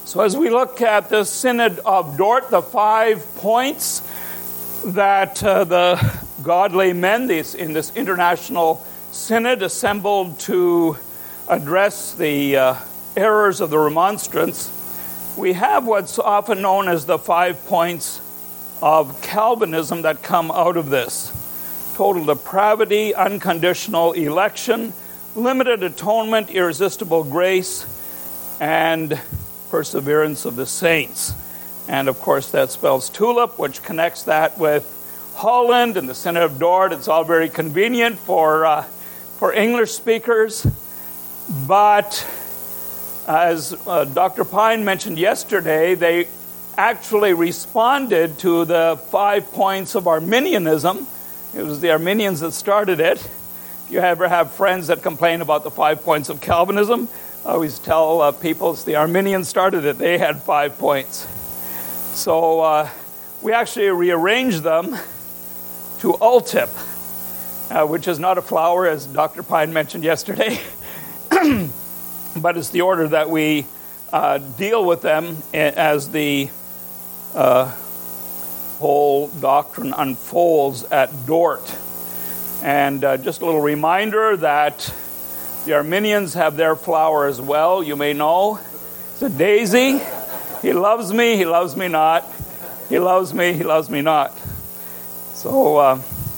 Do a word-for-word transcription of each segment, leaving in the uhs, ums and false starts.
So as we look at the Synod of Dort, the five points that uh, the godly men these, in this international synod assembled to address the uh, errors of the remonstrance, we have what's often known as the five points of Calvinism that come out of this. Total depravity, unconditional election, limited atonement, irresistible grace, and perseverance of the saints. And of course that spells tulip, which connects that with Holland and the Synod of Dort. It's all very convenient for uh, for English speakers. But as uh, Doctor Pine mentioned yesterday, they actually responded to the five points of Arminianism. It was the Arminians that started it. If you ever have friends that complain about the five points of Calvinism, I always tell uh, people it's the Arminians started it. They had five points. So uh, we actually rearranged them to ULTIP, uh, which is not a flower, as Doctor Pine mentioned yesterday, but it's the order that we uh, deal with them as the uh, whole doctrine unfolds at Dort. And uh, just a little reminder that the Arminians have their flower as well, you may know. It's a daisy. He loves me, he loves me not. He loves me, he loves me not. So, uh,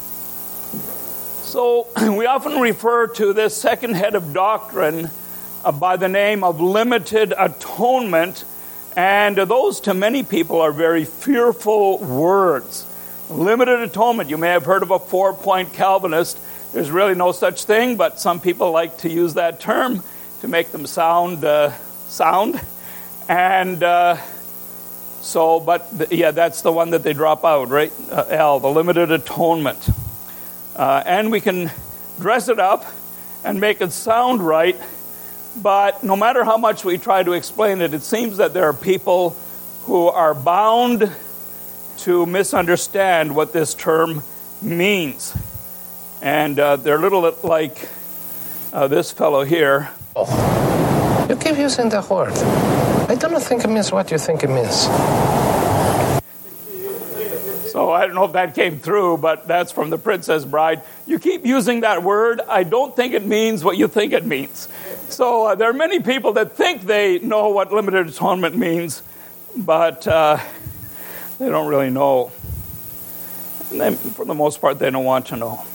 so we often refer to this second head of doctrine uh, by the name of limited atonement. And those to many people are very fearful words. Limited atonement. You may have heard of a four-point Calvinist. There's really no such thing, but some people like to use that term to make them sound uh, sound. And uh, so, but the, yeah, that's the one that they drop out, right? Uh, L, the limited atonement. Uh, and we can dress it up and make it sound right, but no matter how much we try to explain it, it seems that there are people who are bound to misunderstand what this term means. And uh, they're a little like uh, this fellow here. Oh, you keep using that word. I don't think it means what you think it means. So I don't know if that came through, but that's from the Princess Bride. You keep using that word. I don't think it means what you think it means. So uh, there are many people that think they know what limited atonement means, but uh, they don't really know. And then, for the most part, they don't want to know.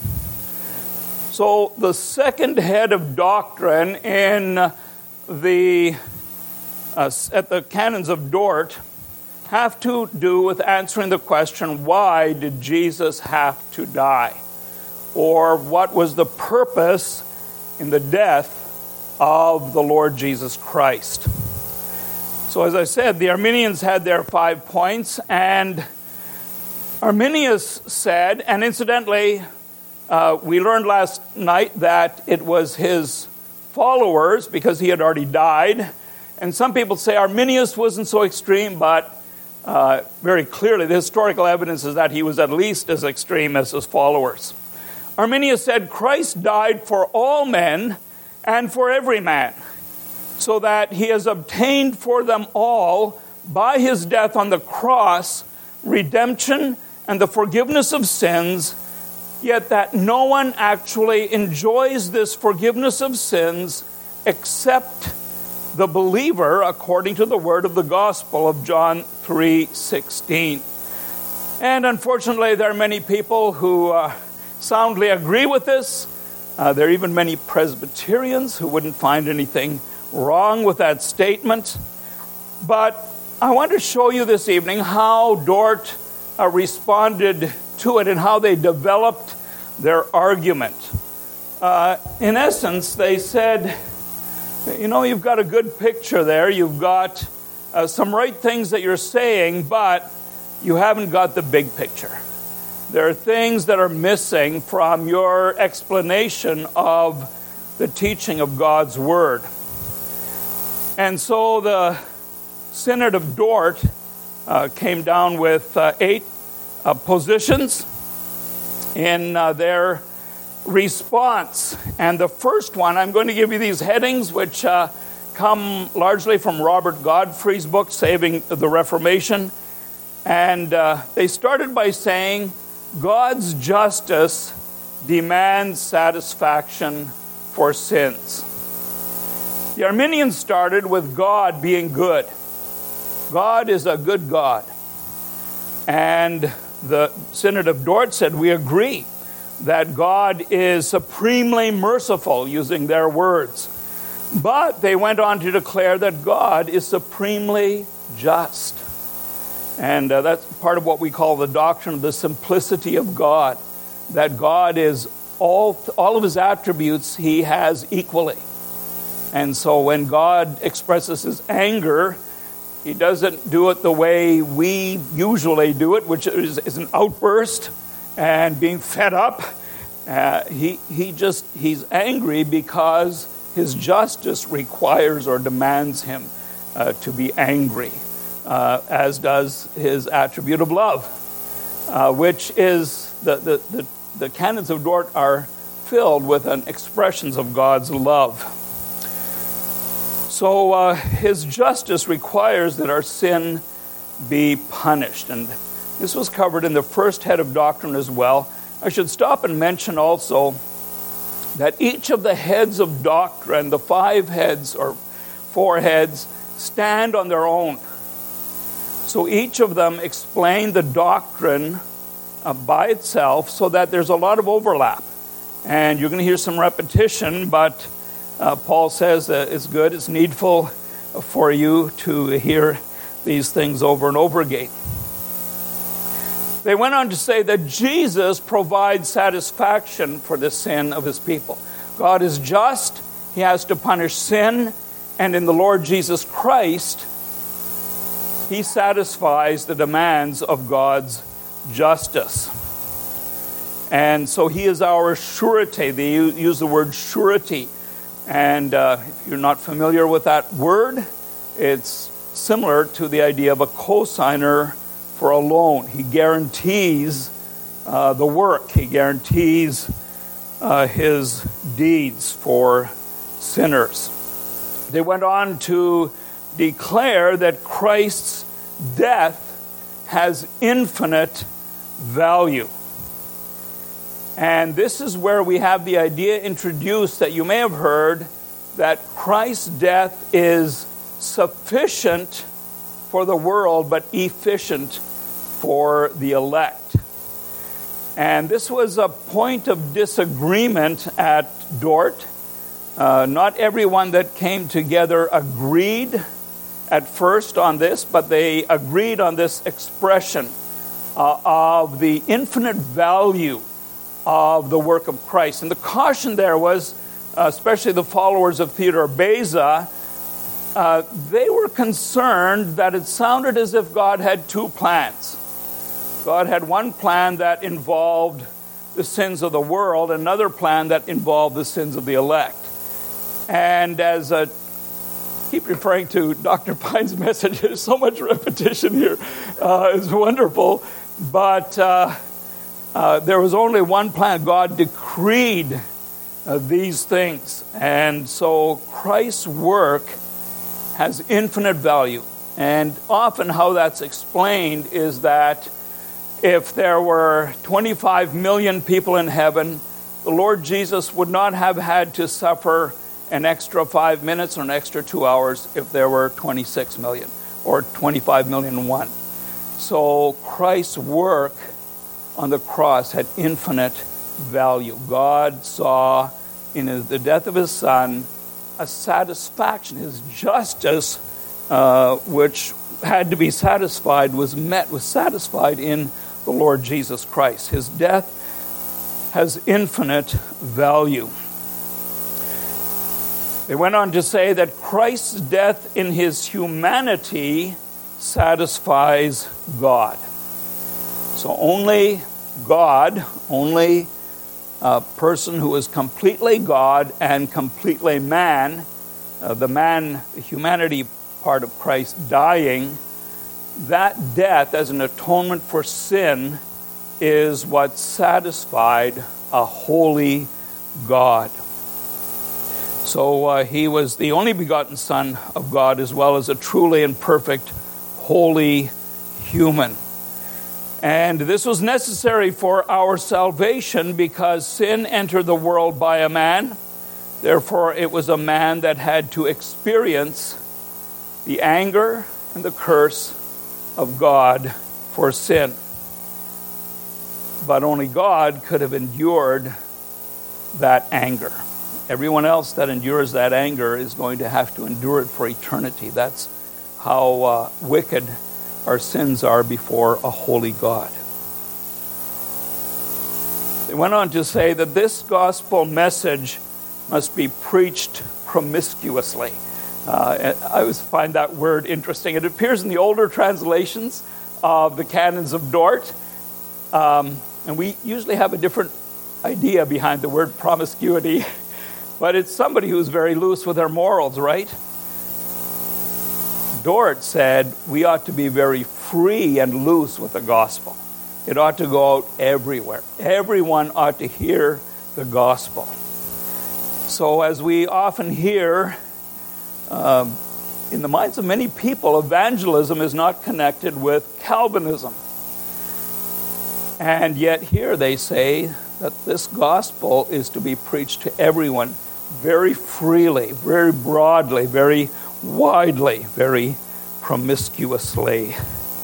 So the second head of doctrine in the uh, at the canons of Dort have to do with answering the question, why did Jesus have to die? Or what was the purpose in the death of the Lord Jesus Christ? So as I said, the Arminians had their five points, and Arminius said, and incidentally, uh, we learned last night that it was his followers, because he had already died. And some people say Arminius wasn't so extreme, but uh, very clearly the historical evidence is that he was at least as extreme as his followers. Arminius said, Christ died for all men and for every man, so that he has obtained for them all, by his death on the cross, redemption and the forgiveness of sins, yet that no one actually enjoys this forgiveness of sins except the believer, according to the word of the gospel of John three sixteen. And unfortunately, there are many people who uh, soundly agree with this. Uh, there are even many Presbyterians who wouldn't find anything wrong with that statement. But I want to show you this evening how Dort uh, responded to it and how they developed their argument. Uh, in essence, they said, you know, you've got a good picture there. You've got uh, some right things that you're saying, but you haven't got the big picture. There are things that are missing from your explanation of the teaching of God's Word. And so the Synod of Dort uh, came down with uh, eight uh, positions in uh, their response. And the first one, I'm going to give you these headings, which uh, come largely from Robert Godfrey's book, Saving the Reformation. And uh, they started by saying, God's justice demands satisfaction for sins. The Arminians started with God being good. God is a good God. And the Synod of Dort said, we agree that God is supremely merciful, using their words. But they went on to declare that God is supremely just. And uh, that's part of what we call the doctrine of the simplicity of God, that God is all, all of his attributes he has equally. And so when God expresses his anger, he doesn't do it the way we usually do it, which is, is an outburst and being fed up. Uh, he he just he's angry because his justice requires or demands him uh, to be angry, uh, as does his attribute of love, uh, which is the, the the the canons of Dort are filled with an expressions of God's love. So uh, his justice requires that our sin be punished. And this was covered in the first head of doctrine as well. I should stop and mention also that each of the heads of doctrine, the five heads or four heads, stand on their own. So each of them explain the doctrine uh, by itself, so that there's a lot of overlap. And you're going to hear some repetition, but Uh, Paul says that it's good, it's needful for you to hear these things over and over again. They went on to say that Jesus provides satisfaction for the sin of his people. God is just, he has to punish sin, and in the Lord Jesus Christ, he satisfies the demands of God's justice. And so he is our surety. They use the word surety. And uh, if you're not familiar with that word, it's similar to the idea of a cosigner for a loan. He guarantees uh, the work. He guarantees uh, his deeds for sinners. They went on to declare that Christ's death has infinite value. And this is where we have the idea introduced that you may have heard, that Christ's death is sufficient for the world, but efficient for the elect. And this was a point of disagreement at Dort. Uh, not everyone that came together agreed at first on this, but they agreed on this expression uh, of the infinite value of the work of Christ. And the caution there was, uh, especially the followers of Theodore Beza, uh, they were concerned that it sounded as if God had two plans. God had one plan that involved the sins of the world, another plan that involved the sins of the elect. And as I keep referring to Doctor Pine's message, there's so much repetition here. Uh, it's wonderful. But uh, uh, there was only one plan. God decreed uh, these things. And so Christ's work has infinite value. And often how that's explained is that if there were twenty-five million people in heaven, the Lord Jesus would not have had to suffer an extra five minutes or an extra two hours if there were twenty-six million or twenty-five million and one. So Christ's work on the cross had infinite value. God saw in his, the death of his Son a satisfaction. His justice, uh, which had to be satisfied, was met, was satisfied in the Lord Jesus Christ. His death has infinite value. They went on to say that Christ's death in his humanity satisfies God. So only God, only a person who is completely God and completely man, uh, the man, the humanity part of Christ dying, that death as an atonement for sin is what satisfied a holy God. So uh, he was the only begotten Son of God, as well as a truly and perfect, holy human. And this was necessary for our salvation because sin entered the world by a man. Therefore, it was a man that had to experience the anger and the curse of God for sin. But only God could have endured that anger. Everyone else that endures that anger is going to have to endure it for eternity. That's how uh, wicked our sins are before a holy God. They went on to say that this gospel message must be preached promiscuously. Uh, I always find that word interesting. It appears in the older translations of the canons of Dort, um, and we usually have a different idea behind the word promiscuity, but it's somebody who's very loose with their morals, right? Dort said we ought to be very free and loose with the gospel. It ought to go out everywhere. Everyone ought to hear the gospel. So as we often hear, um, in the minds of many people, evangelism is not connected with Calvinism. And yet here they say that this gospel is to be preached to everyone very freely, very broadly, very widely, very promiscuously.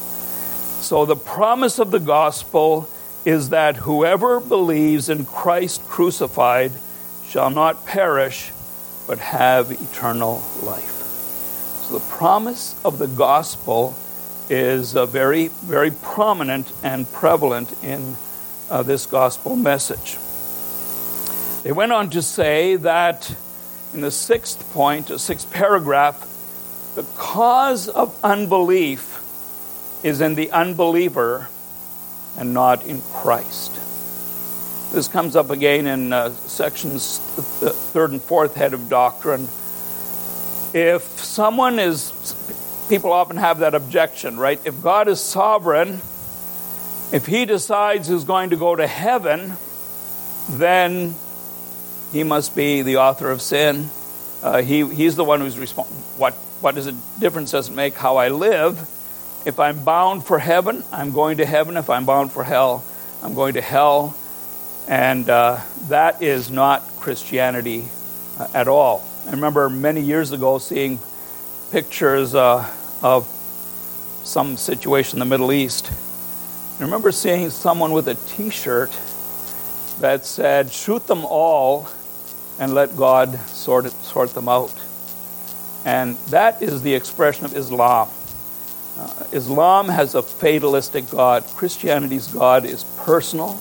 So the promise of the gospel is that whoever believes in Christ crucified shall not perish, but have eternal life. So the promise of the gospel is uh, very, very prominent and prevalent in uh, this gospel message. They went on to say that in the sixth point, the sixth paragraph, the cause of unbelief is in the unbeliever and not in Christ. This comes up again in uh, sections the third and fourth head of doctrine. If someone is, people often have that objection, right? If God is sovereign, if he decides who's going to go to heaven, then he must be the author of sin. Uh, he he's the one who's responsible. What what does it difference does it make how I live? If I'm bound for heaven, I'm going to heaven. If I'm bound for hell, I'm going to hell. And uh, that is not Christianity uh, at all. I remember many years ago seeing pictures uh, of some situation in the Middle East. I remember seeing someone with a T-shirt that said, "Shoot them all and let God sort it, sort them out." And that is the expression of Islam. Uh, Islam has a fatalistic God. Christianity's God is personal,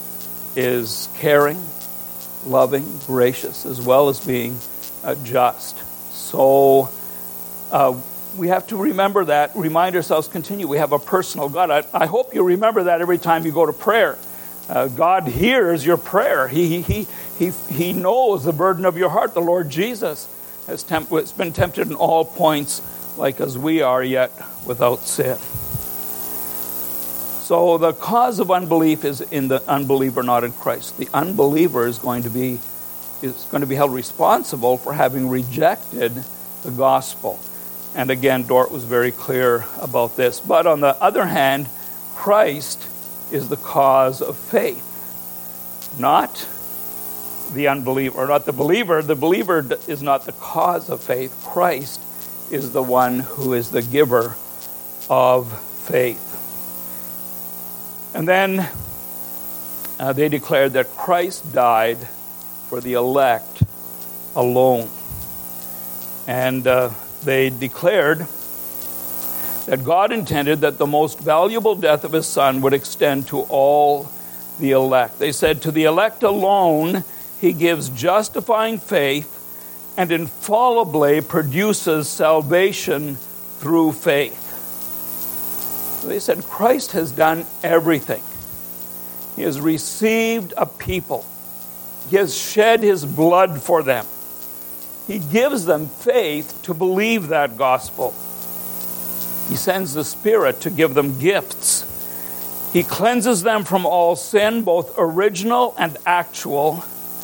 is caring, loving, gracious, as well as being uh, just. So uh, we have to remember that, remind ourselves, continue. We have a personal God. I, I hope you remember that every time you go to prayer. Uh, God hears your prayer. He, he, he, he knows the burden of your heart. The Lord Jesus has, temp- has been tempted in all points like as we are, yet without sin. So the cause of unbelief is in the unbeliever, not in Christ. The unbeliever is going to be is going to be held responsible for having rejected the gospel. And again, Dort was very clear about this. But on the other hand, Christ is the cause of faith, not the unbeliever, or not the believer. The believer is not the cause of faith. Christ is the one who is the giver of faith. And then uh, they declared that Christ died for the elect alone. And uh, they declared that God intended that the most valuable death of his Son would extend to all the elect. They said, to the elect alone, he gives justifying faith and infallibly produces salvation through faith. So they said, Christ has done everything. He has received a people. He has shed his blood for them. He gives them faith to believe that gospel. He sends the Spirit to give them gifts. He cleanses them from all sin, both original and actual.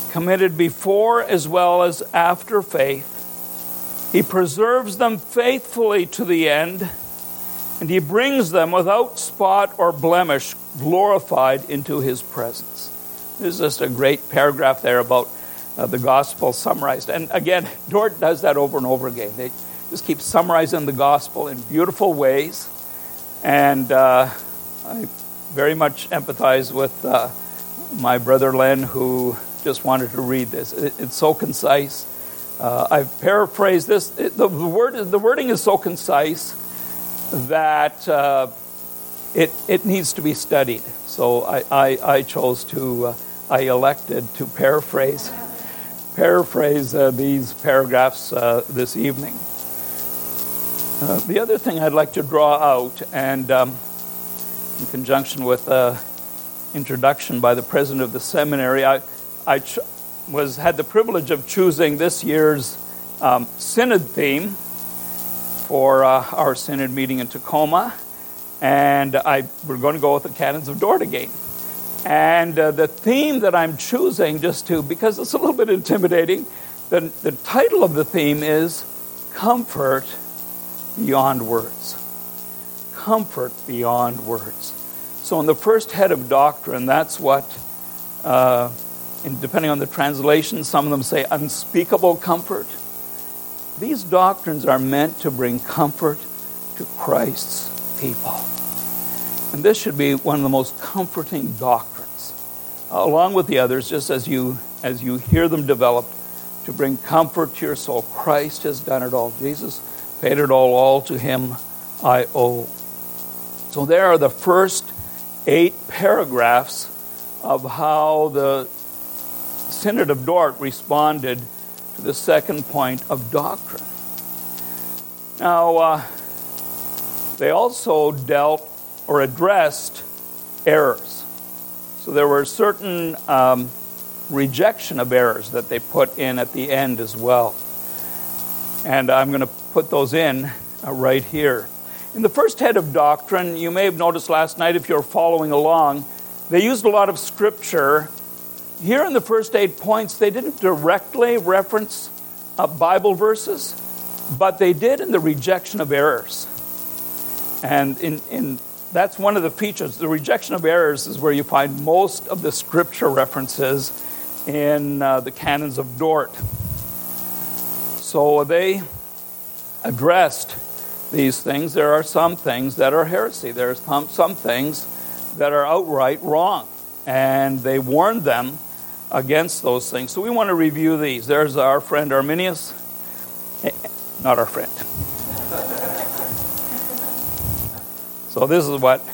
committed before as well as after faith. He preserves them faithfully to the end, and he brings them without spot or blemish, glorified into his presence. There's just a great paragraph there about uh, the gospel summarized. And again, Dort does that over and over again. They just keep summarizing the gospel in beautiful ways. And uh, I very much empathize with uh, my brother Len, who just wanted to read this. It, it's so concise. Uh, I've paraphrased this. It, the, the, word, the wording is so concise that uh, it it needs to be studied. So I, I, I chose to, uh, I elected to paraphrase paraphrase uh, these paragraphs uh, this evening. Uh, the other thing I'd like to draw out, and um, in conjunction with uh, introduction by the president of the seminary, I, I ch- was had the privilege of choosing this year's um, synod theme for uh, our synod meeting in Tacoma, and I we're going to go with the Canons of Dort again. And uh, the theme that I'm choosing, just to because it's a little bit intimidating, the the title of the theme is Comfort Beyond Words. Comfort beyond words. So in the first head of doctrine, that's what, uh, and depending on the translation, some of them say unspeakable comfort. These doctrines are meant to bring comfort to Christ's people. And this should be one of the most comforting doctrines, uh, along with the others, just as you as you hear them developed, to bring comfort to your soul. Christ has done it all. Jesus paid it all. All to him I owe. So there are the first eight paragraphs of how the Synod of Dort responded to the second point of doctrine. Now, uh, they also dealt or addressed errors. So there were certain um, rejection of errors that they put in at the end as well. And I'm going to put those in uh, right here. In the first head of doctrine, you may have noticed last night, if you're following along, they used a lot of scripture. Here in the first eight points, they didn't directly reference uh, Bible verses, but they did in the rejection of errors. And in, in that's one of the features. The rejection of errors is where you find most of the scripture references in uh, the Canons of Dort. So they addressed these things. There are some things that are heresy. There are some, some things that are outright wrong. And they warned them against those things. So we want to review these. There's our friend Arminius. Not our friend. So this is what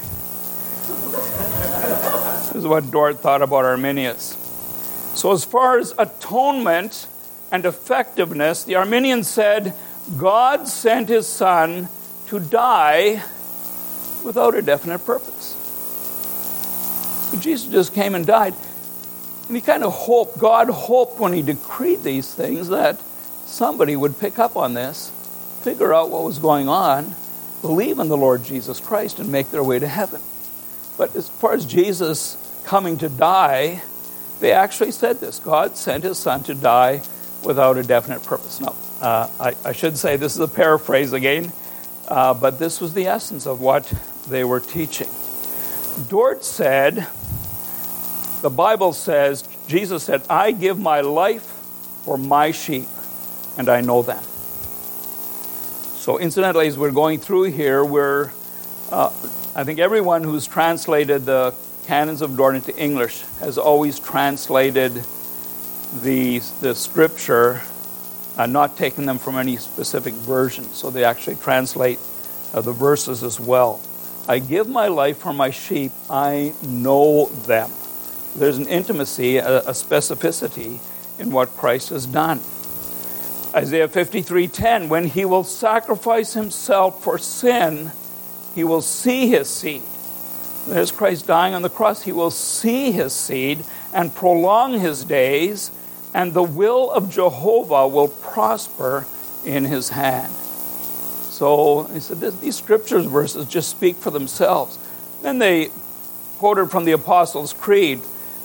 this is what Dort thought about Arminius. So as far as atonement and effectiveness, the Arminians said God sent his Son to die without a definite purpose. So Jesus just came and died. And he kind of hoped, God hoped when he decreed these things that somebody would pick up on this, figure out what was going on, believe in the Lord Jesus Christ, and make their way to heaven. But as far as Jesus coming to die, they actually said this. God sent his Son to die without a definite purpose. Now, uh, I, I should say this is a paraphrase again, uh, but this was the essence of what they were teaching. Dort said, the Bible says, Jesus said, I give my life for my sheep, and I know them. So incidentally, as we're going through here, we're, uh, I think everyone who's translated the Canons of Dort into English has always translated the, the scripture, uh, not taking them from any specific version. So they actually translate uh, the verses as well. I give my life for my sheep, I know them. There's an intimacy, a, a specificity in what Christ has done. Isaiah fifty-three ten, when he will sacrifice himself for sin, he will see his seed. There's Christ dying on the cross. He will see his seed and prolong his days, and the will of Jehovah will prosper in his hand. So he said, these scriptures verses just speak for themselves. Then they quoted from the Apostles' Creed,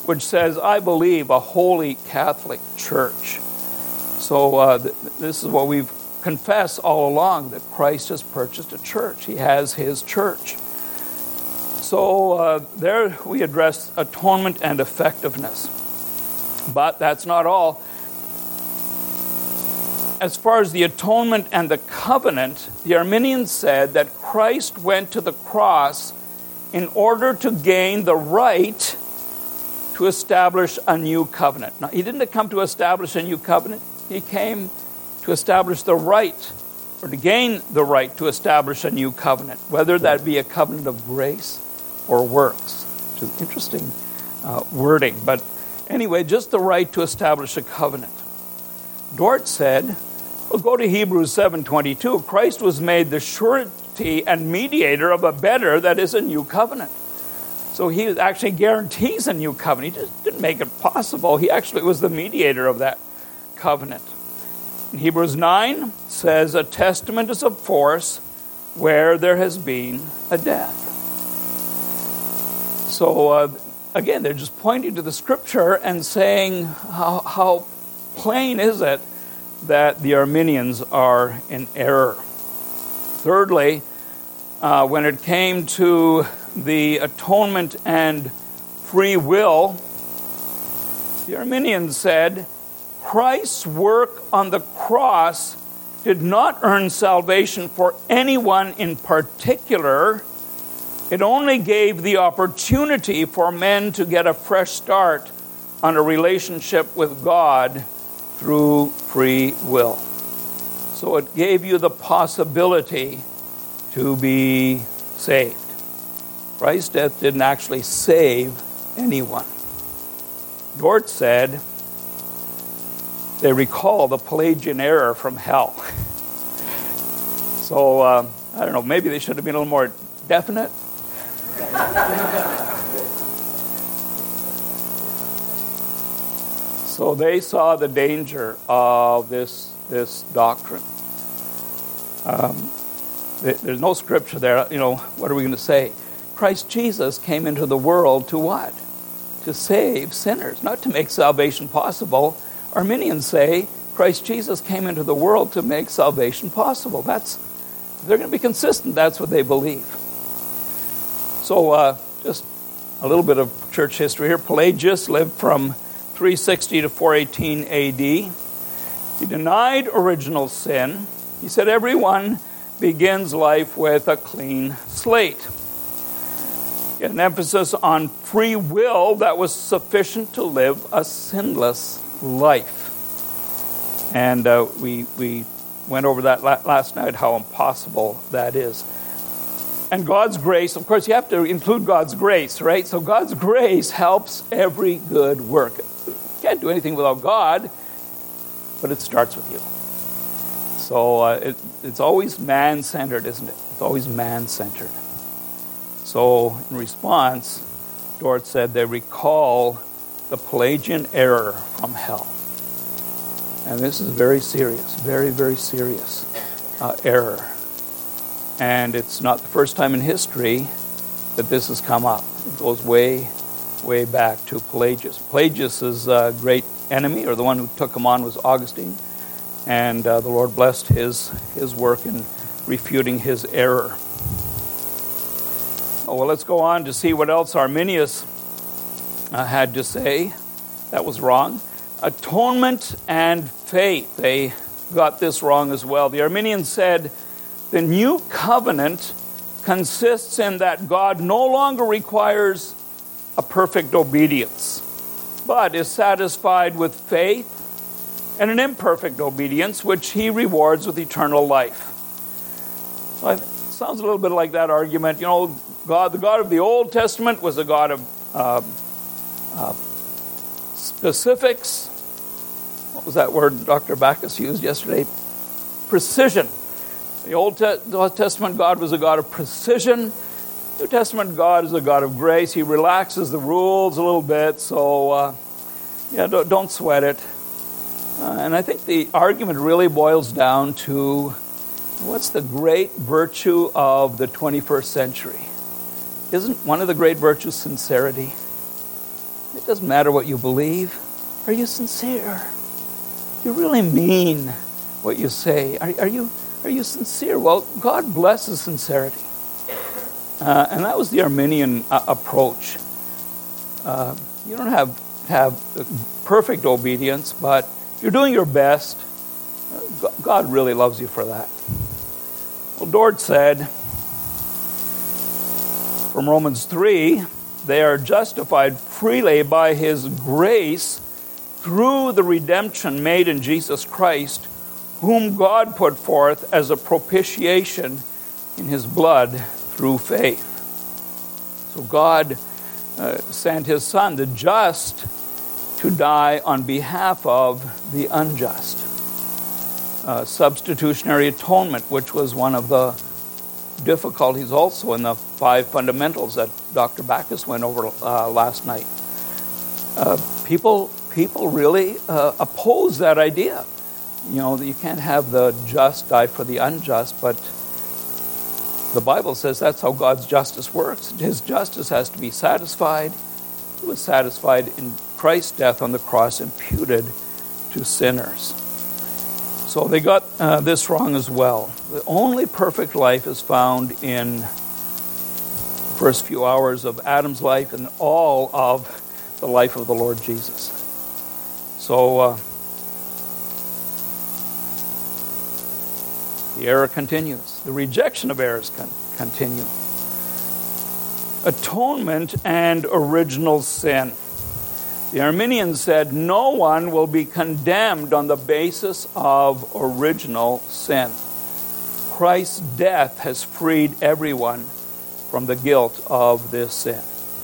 which says, I believe a holy Catholic Church. So uh, th- this is what we've confessed all along, that Christ has purchased a church. He has his church. So uh, there we address atonement and effectiveness. But that's not all. As far as the atonement and the covenant, the Arminians said that Christ went to the cross in order to gain the right to establish a new covenant. Now, he didn't come to establish a new covenant. He came to establish the right, or to gain the right to establish a new covenant, whether that be a covenant of grace or works, which is interesting uh, wording. But anyway, just the right to establish a covenant. Dort said, well, go to Hebrews seven twenty-two. Christ was made the surety and mediator of a better, that is, a new covenant. So he actually guarantees a new covenant. He just didn't make it possible. He actually was the mediator of that covenant. In Hebrews nine says, a testament is of force where there has been a death. So uh, again, they're just pointing to the scripture and saying, how, how plain is it that the Arminians are in error. Thirdly, uh, when it came to the atonement and free will, the Arminians said, Christ's work on the cross did not earn salvation for anyone in particular. It only gave the opportunity for men to get a fresh start on a relationship with God through free will. So it gave you the possibility to be saved. Christ's death didn't actually save anyone. Dort said, they recall the Pelagian error from hell. So, uh, I don't know, maybe they should have been a little more definite. So they saw the danger of this, this doctrine. Um, there's no scripture there. You know, what are we going to say? Christ Jesus came into the world to what? To save sinners, not to make salvation possible. Arminians say Christ Jesus came into the world to make salvation possible. That's, they're going to be consistent. That's what they believe. So uh, just a little bit of church history here. Pelagius lived from three sixty to four eighteen A D. He denied original sin. He said everyone begins life with a clean slate. He had an emphasis on free will that was sufficient to live a sinless life. And uh, we we went over that la- last night, how impossible that is. And God's grace, of course, you have to include God's grace, right? So God's grace helps every good work. You can't do anything without God, but it starts with you. So uh, it, it's always man-centered, isn't it? It's always man-centered. So in response, Dort said they recall the Pelagian error from hell. And this is very serious, very, very serious uh, error. And it's not the first time in history that this has come up. It goes way, way back to Pelagius. Pelagius' uh, great enemy, or the one who took him on, was Augustine. And uh, the Lord blessed his, his work in refuting his error. Oh, well, let's go on to see what else Arminius uh, had to say. That was wrong. Atonement and faith. They got this wrong as well. The Arminians said, the new covenant consists in that God no longer requires a perfect obedience, but is satisfied with faith and an imperfect obedience, which he rewards with eternal life. So it sounds a little bit like that argument. You know, God, the God of the Old Testament was a God of uh, uh, specifics. What was that word Doctor Backus used yesterday? Precision. The Old Testament God was a God of precision. New Testament God is a God of grace. He relaxes the rules a little bit, so uh, yeah, don't, don't sweat it. Uh, and I think the argument really boils down to what's the great virtue of the twenty-first century? Isn't one of the great virtues sincerity? It doesn't matter what you believe. Are you sincere? Do you really mean what you say? Are, are you are you sincere? Well, God blesses sincerity. Uh, and that was the Arminian uh, approach. Uh, you don't have have perfect obedience, but you're doing your best. Uh, God really loves you for that. Well, Dort said from Romans three, they are justified freely by his grace through the redemption made in Jesus Christ, whom God put forth as a propitiation in his blood through faith. So God uh, sent his Son, the just, to die on behalf of the unjust. Uh, substitutionary atonement, which was one of the difficulties also in the five fundamentals that Doctor Backus went over uh, last night. Uh, people people really uh, oppose that idea. You know, you can't have the just die for the unjust, but the Bible says that's how God's justice works. His justice has to be satisfied. It was satisfied in Christ's death on the cross, imputed to sinners. So they got uh, this wrong as well. The only perfect life is found in the first few hours of Adam's life and all of the life of the Lord Jesus. So uh, the error continues. The rejection of errors con- continue. Atonement and original sin. The Arminians said no one will be condemned on the basis of original sin. Christ's death has freed everyone from the guilt of this sin.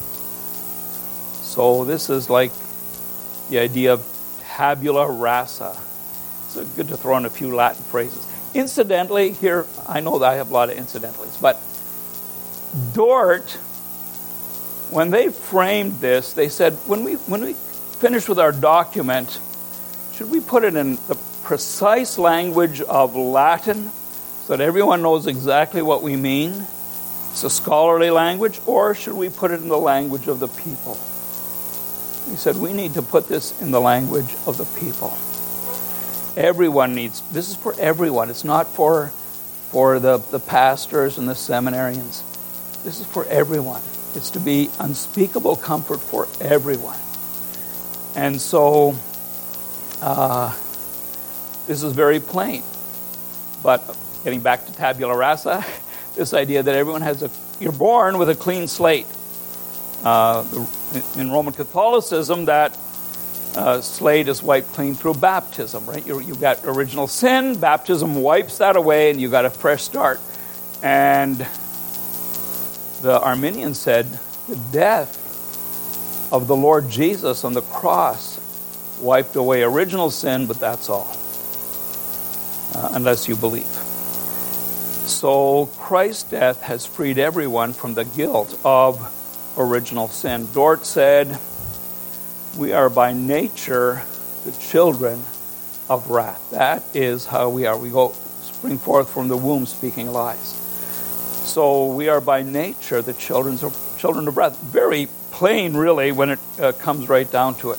So this is like the idea of tabula rasa. It's good to throw in a few Latin phrases. Incidentally, here, I know that I have a lot of incidentalities, but Dort, when they framed this, they said, when we when we finish with our document, should we put it in the precise language of Latin so that everyone knows exactly what we mean? It's a scholarly language, or should we put it in the language of the people? He said, we need to put this in the language of the people. Everyone needs, this is for everyone. It's not for, for the, the pastors and the seminarians. This is for everyone. It's to be unspeakable comfort for everyone. And so, uh, this is very plain. But getting back to tabula rasa, this idea that everyone has a, you're born with a clean slate. Uh, in Roman Catholicism, that uh, slate is wiped clean through baptism, right? You, you've got original sin, baptism wipes that away, and you got a fresh start. And the Arminians said the death of the Lord Jesus on the cross wiped away original sin, but that's all, uh, unless you believe. So Christ's death has freed everyone from the guilt of original sin. Dort said, we are by nature the children of wrath. That is how we are. We go spring forth from the womb speaking lies. So we are by nature the children of, children of wrath. Very plain, really, when it uh, comes right down to it.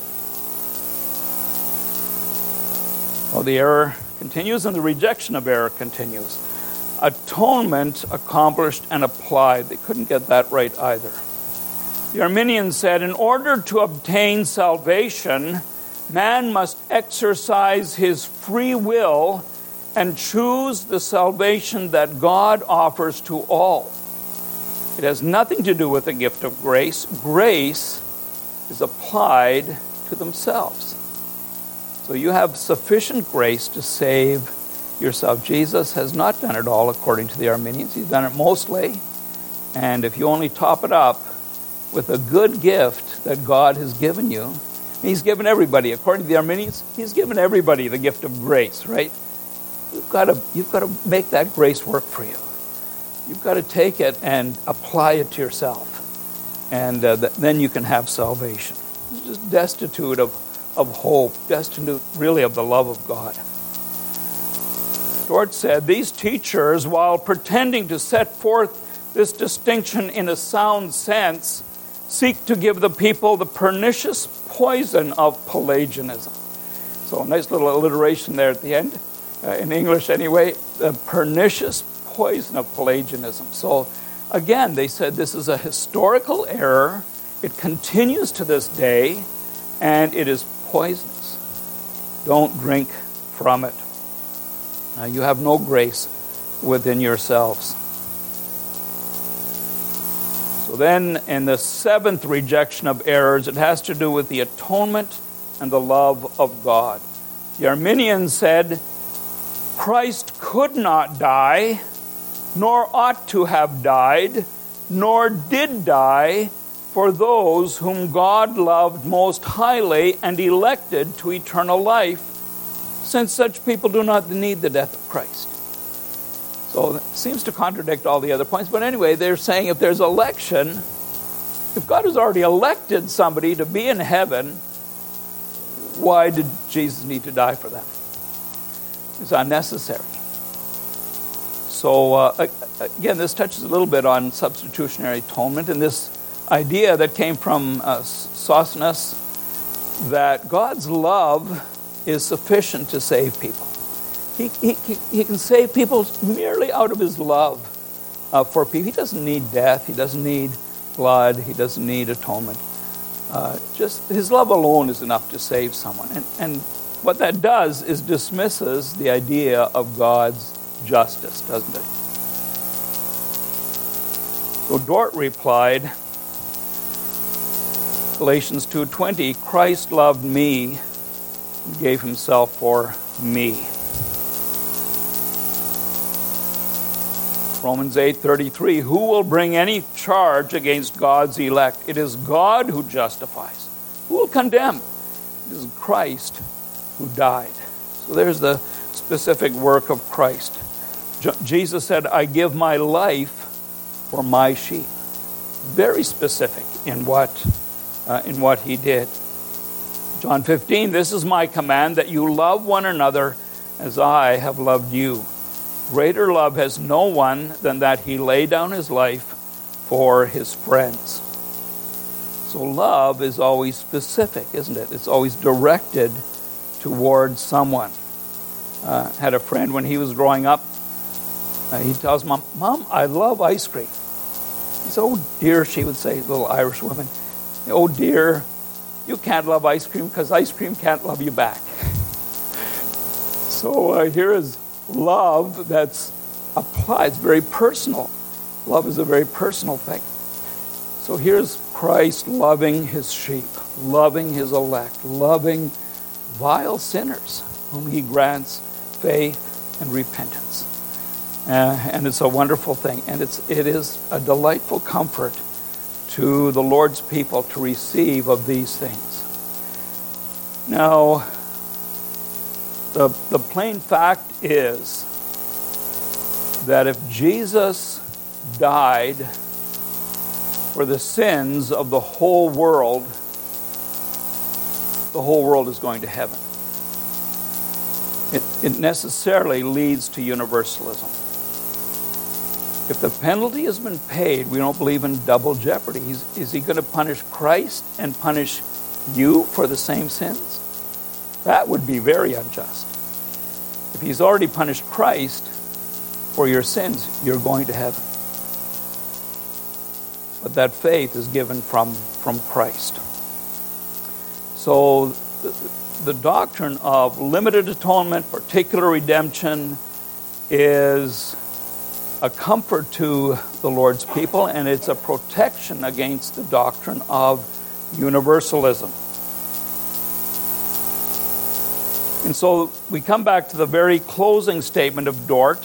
Well, the error continues and the rejection of error continues. Atonement accomplished and applied. They couldn't get that right either. The Arminians said, in order to obtain salvation, man must exercise his free will and choose the salvation that God offers to all. It has nothing to do with the gift of grace. Grace is applied to themselves. So you have sufficient grace to save yourself. Jesus has not done it all according to the Arminians. He's done it mostly. And if you only top it up with a good gift that God has given you, he's given everybody. According to the Arminians, he's given everybody the gift of grace, right? You've got to, you've got to make that grace work for you. You've got to take it and apply it to yourself. And uh, th- then you can have salvation. It's just destitute of, of hope, destitute really of the love of God. Dort said, these teachers, while pretending to set forth this distinction in a sound sense, seek to give the people the pernicious poison of Pelagianism. So a nice little alliteration there at the end, uh, in English anyway, the pernicious poison of Pelagianism. So again, they said this is a historical error. It continues to this day, and it is poisonous. Don't drink from it. Uh, you have no grace within yourselves. So then, in the seventh rejection of errors, it has to do with the atonement and the love of God. The Arminians said, Christ could not die, nor ought to have died, nor did die for those whom God loved most highly and elected to eternal life, since such people do not need the death of Christ. So it seems to contradict all the other points. But anyway, they're saying if there's election, if God has already elected somebody to be in heaven, why did Jesus need to die for them? It's unnecessary. So uh, again, this touches a little bit on substitutionary atonement and this idea that came from uh, Sosthenes that God's love is sufficient to save people. He, he, he can save people merely out of his love uh, for people. He doesn't need death. He doesn't need blood. He doesn't need atonement. Uh, just his love alone is enough to save someone. And, and what that does is dismisses the idea of God's justice, doesn't it? So Dort replied, Galatians two twenty, Christ loved me and gave himself for me. Romans eight thirty-three, who will bring any charge against God's elect? It is God who justifies. Who will condemn? It is Christ who died. So there's the specific work of Christ. Jesus said, I give my life for my sheep. Very specific in what, uh, in what he did. John fifteen, this is my command, that you love one another as I have loved you. Greater love has no one than that he lay down his life for his friends. So love is always specific, isn't it? It's always directed towards someone. Uh, had a friend when he was growing up. Uh, he tells Mom, Mom, I love ice cream. He said, oh dear, she would say, little Irish woman, oh dear, you can't love ice cream because ice cream can't love you back. So uh, here is love that's applied. It's very personal. Love is a very personal thing. So here's Christ loving his sheep, loving his elect, loving vile sinners whom he grants faith and repentance. Uh, and it's a wonderful thing. And it's it is a delightful comfort to the Lord's people to receive of these things. Now, The, the plain fact is that if Jesus died for the sins of the whole world, the whole world is going to heaven. It, it necessarily leads to universalism. If the penalty has been paid, we don't believe in double jeopardy. He's, is he going to punish Christ and punish you for the same sins? That would be very unjust. If he's already punished Christ for your sins, you're going to heaven. But that faith is given from, from Christ. So the, the doctrine of limited atonement, particular redemption, is a comfort to the Lord's people, and it's a protection against the doctrine of universalism. And so we come back to the very closing statement of Dort.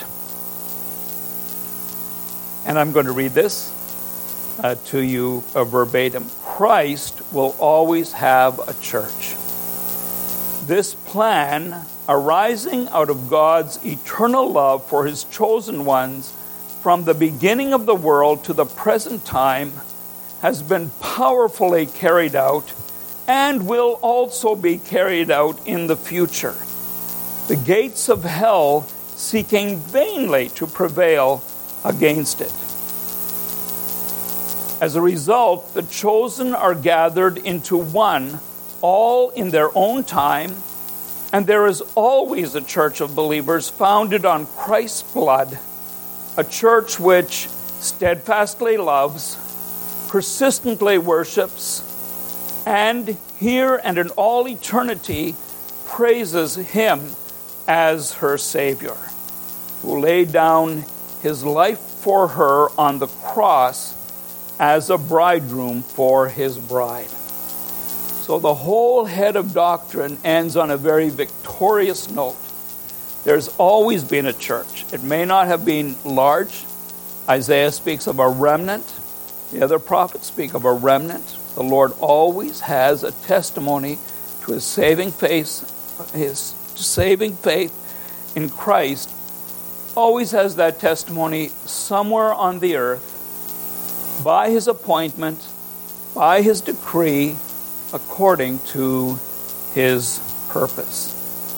And I'm going to read this uh, to you uh, verbatim. Christ will always have a church. This plan, arising out of God's eternal love for his chosen ones from the beginning of the world to the present time, has been powerfully carried out and will also be carried out in the future. The gates of hell seeking vainly to prevail against it. As a result, the chosen are gathered into one, all in their own time, and there is always a church of believers founded on Christ's blood, a church which steadfastly loves, persistently worships, and here and in all eternity praises Him as her Savior, who laid down His life for her on the cross as a bridegroom for His bride. So the whole head of doctrine ends on a very victorious note. There's always been a church. It may not have been large. Isaiah speaks of a remnant. The other prophets speak of a remnant. The Lord always has a testimony to His saving faith, His saving faith in Christ. Always has that testimony somewhere on the earth by His appointment, by His decree, according to His purpose.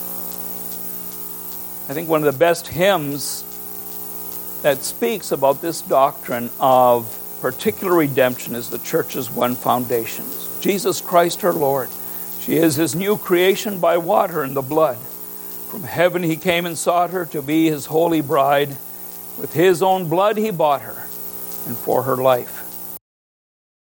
I think one of the best hymns that speaks about this doctrine of particular redemption is the church's one foundation. Jesus Christ her Lord. She is His new creation by water and the blood. From heaven He came and sought her to be His holy bride. With His own blood He bought her, and for her life